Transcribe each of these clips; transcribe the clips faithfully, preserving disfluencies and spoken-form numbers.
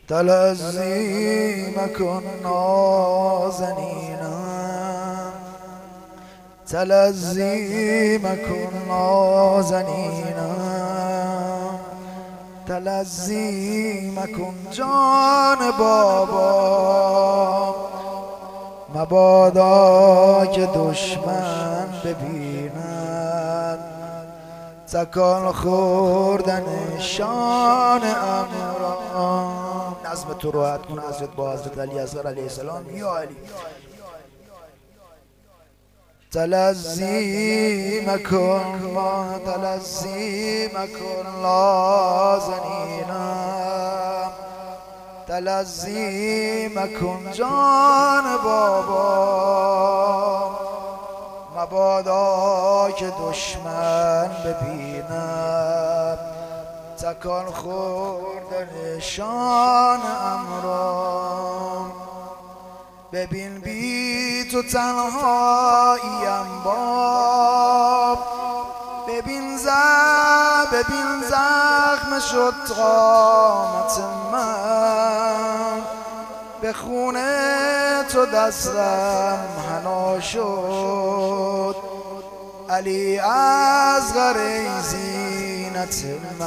تلذی مکن نازنینم، تلذی مکن نازنینم، تلذی مکن جان بابا، مبادا که دشمن ببیند تکان خوردن شان امران. نظم تو روایت کن حضرت با حضرت علی اصغر علیه السلام. یا علی تلذی مکن ما تلذی مکن نازنینم، تلذی مکن جان بابا، مبادا که دشمن ببیند تکان خوردن شان امران. ببین بی تو تنهاییم باب، ببین زخم ببین زخم شد قامت من، به خونه تو دستم حنا شد علی اصغر ای زینت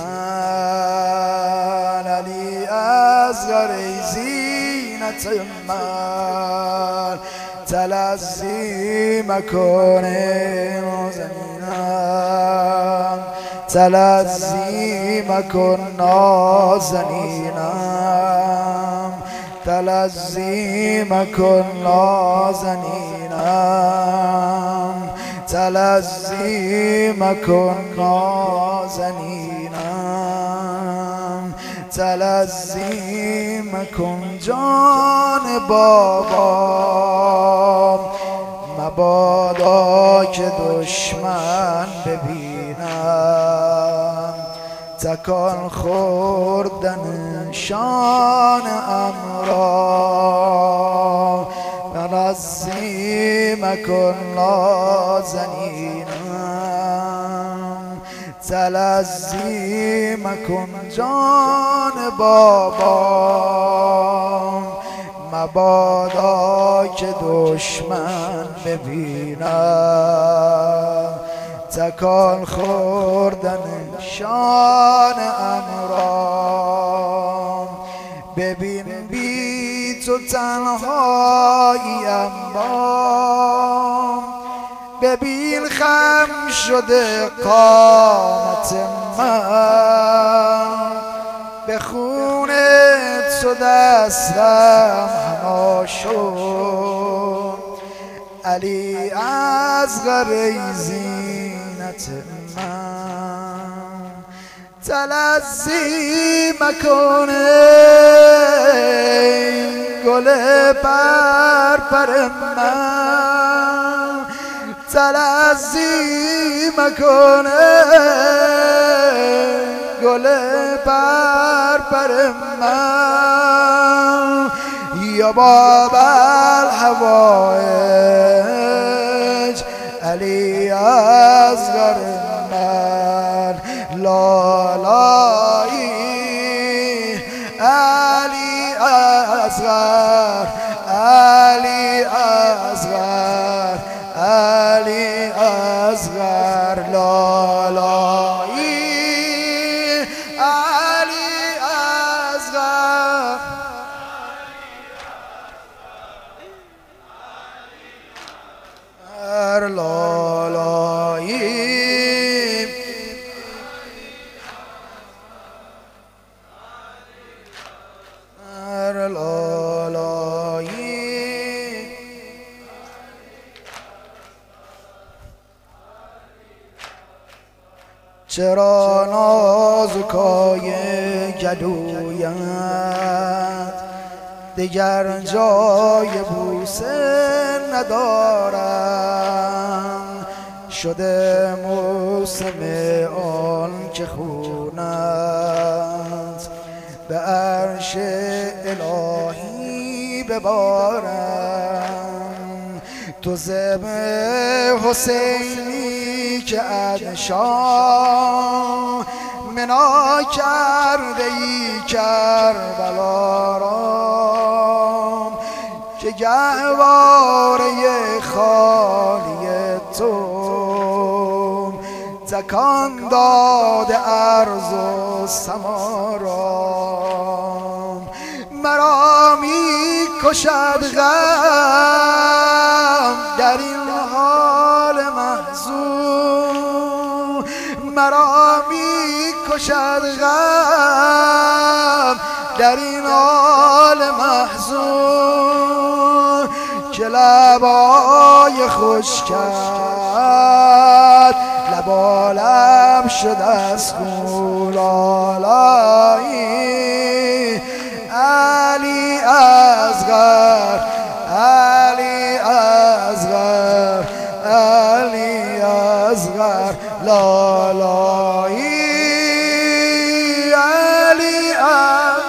من، علی اصغر ای زینت من. تلذی مکن نازنینم، تلذی مکن نازنینم، تلذی مکن نازنینم، تلذی مکن نازنینم، تلذی مکن جان بابا، مبادا که دشمن ببینم تکان خوردن شان امران. تلذی مکن نازنینم، تلذی مکن جان بابا، مبادا که دشمن ببینم تکان خوردن شان امران. ببین بی تو تنهاییم بام، ببین خم شده قامت من، به خون تو دستم حنا شد علی اصغر ای زینت من. تلذی مکن گل پرپر من، تلذی مکن گل پرپر من. یا باب الحوائج علی اصغر من، لالایی علی اصغر، علی اصغر، علی اصغر، لالایی علی اصغر. لالایی لالایی چرا نازکای گلویت دیگر جای بوسه ندارم، شده موسم آن که خونت به عرش الهی ببارم. تو ذبح حسینی که ادشام منا کرده ای کربلا گهواره خالی تو تکان داده ارض و سما را مرا می کشد غم در این حال محزون مرا می کشد غم در این حال محزون که لبای خشکت لبالم شده از خون آلایی علی اصغر علی اصغر علی اصغر لالایی علی اصغر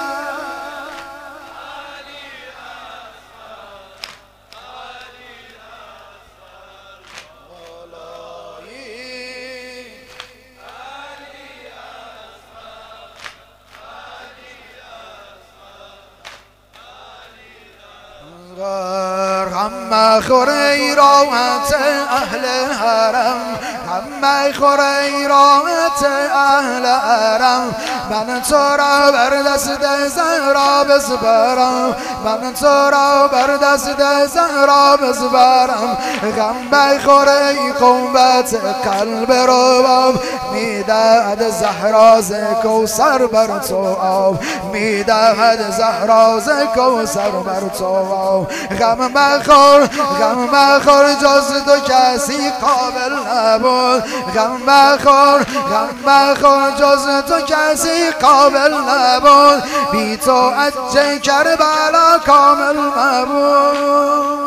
غم مخور ای راحت اهل حرم غم مخور ای راحت اهل حرم من تو را بر دست زهرا بسپارم من تو را بر دست زهرا بسپارم غم مخور ای قوت قلب رباب میدهد زهرا ز کوثر بر تو آب میدهد زهرا ز کوثر بر تو آب غم مخور غم مخور جز تو کسی قابل نبود غم مخور غم مخور جز تو کسی قابل نبود بی تو اجه کربلا کامل نبود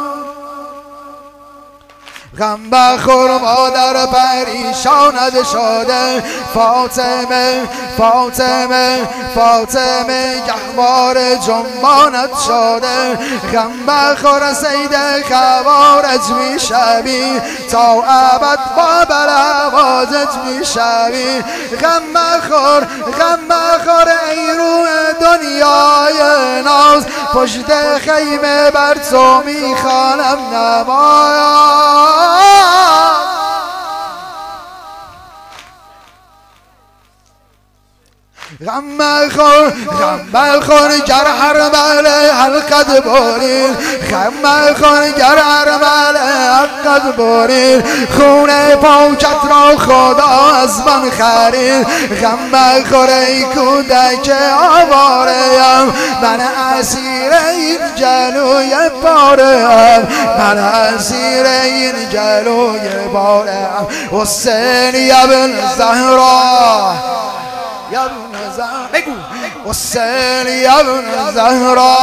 غم بخور مادر پریشانت شده فاطمه فاطمه فاطمه گهواره جنبانت شده غم بخور سید خوارج میشوی تا ابد با بلوازت میشوی غم بخور غم بخور ای روح دنیای ناز پشت خیمه بر تو میخوانم نماز غم مخور غم مخور گر هر بله حلقت برید غم مخور گر هر بله حلقت برید خون پاکت را خدا از من خرید غم مخور ای کودک آواره‌ام من اسیر این جلوی پاره‌ام من اسیر این جلوی پاره‌ام حسین ابن زهرا یا ابن زهرا بگو حسین ابن زهرا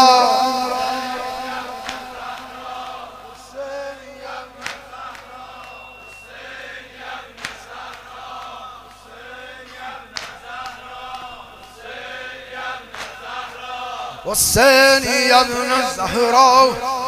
حسین ابن زهرا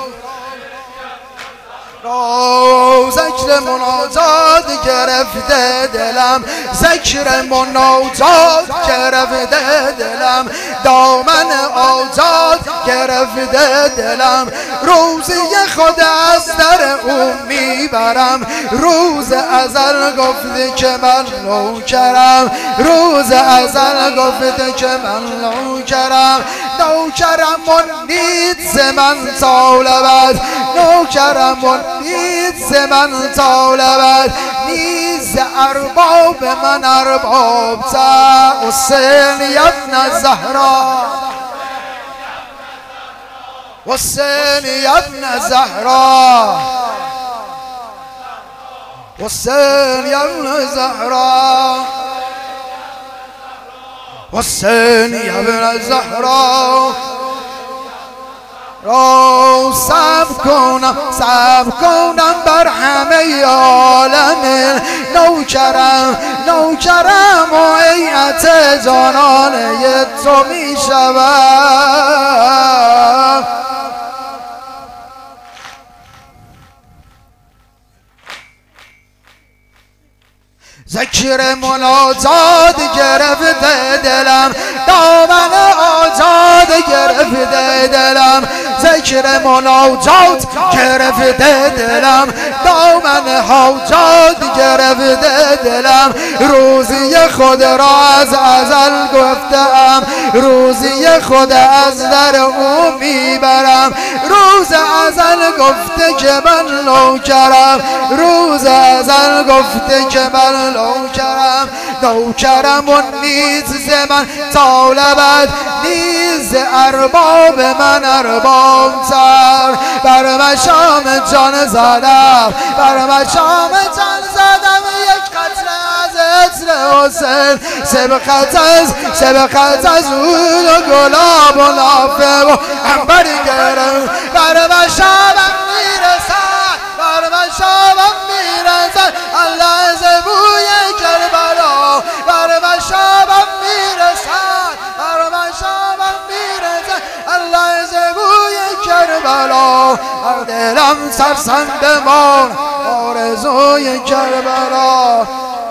ذکر مناجات گرفته دلم ذکر مناجات گرفته دلم دامن آزاد گرفته دلم روزی خود از در او میبرم روز ازل گفته که من نوکرم روز ازل گفته که من نوکرم نوکرم و نید ز من طالبد نوکرم و نید ز من طالبد نیز ارباب من ارباب تا حسین ابن زهرا حسین ابن زهرا حسین ابن زهرا حسین ابن زهرا را سب کنم سب کنم بر همه عالم نوکرم نوکرم و هیئت جانانه تو می شوم ذکر مناجات گرفته دلم دامن آزاد گرفته دلم ذکر فکر مناجات گرفته دلم، دامن حاجات گرفته دلم. روزی خود را از ازل گفتم، روزی خود از در او میبرم. روز ازل گفته که من نوکرم، روز ازل گفته که من نوکرم. نوکرم و نیز ز من طالبت، نیز ارباب من ارباب تر. بر مشام جان زدم، بر مشام جان زدم یک قطره از عطر حسین. سبقت از سبقت از عود و گلاب و لافه و عنبر گرم. بر مشامم میرسد، بر مشامم میرسد الله ز بوی کربلا. بر مشامم میرسد، بر مشامم میرسد الله ز بوی کربلا. هر دلم سرسند مان آرزوی کربلا.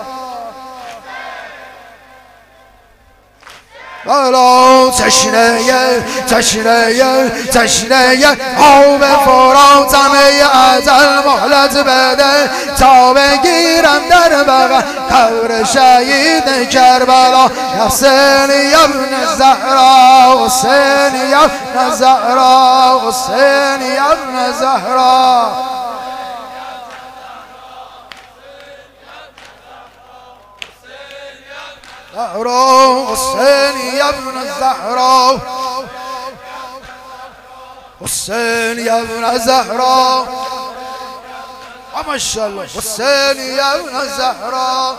بلا تشنه تشنه تشنه آب فراتم ای ازل مهلت بده تا بگیرم در بغل قبر شهید کربلا. حسین ابن زهرا، حسین ابن زهرا، حسین ابن زهرا. زهرا حسین ابن زهرا، حسین ابن زهرا. ماشاءالله حسین ابن زهرا،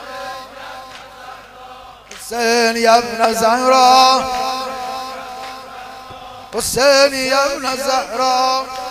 حسین ابن زهرا، حسین ابن زهرا.